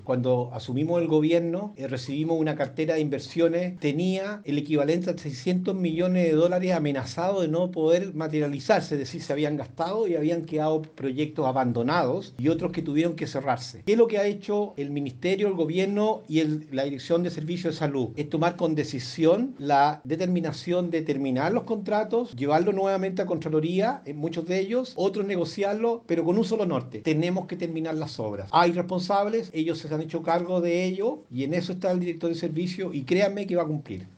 Cuando asumimos el gobierno, recibimos una cartera de inversiones, tenía el equivalente a 600 millones de dólares amenazado de no poder materializarse, es decir, se habían gastado y habían quedado proyectos abandonados y otros que tuvieron que cerrarse. ¿Qué es lo que ha hecho el Ministerio, el gobierno y la Dirección de Servicios de Salud? Es tomar con decisión la determinación de terminar los contratos, llevarlo nuevamente a Contraloría, en muchos de ellos, otros negociarlo, pero con un solo norte: tenemos que terminar las obras. Hay responsables, ellos se han hecho cargo de ello y en eso está el director de servicio y créanme que va a cumplir.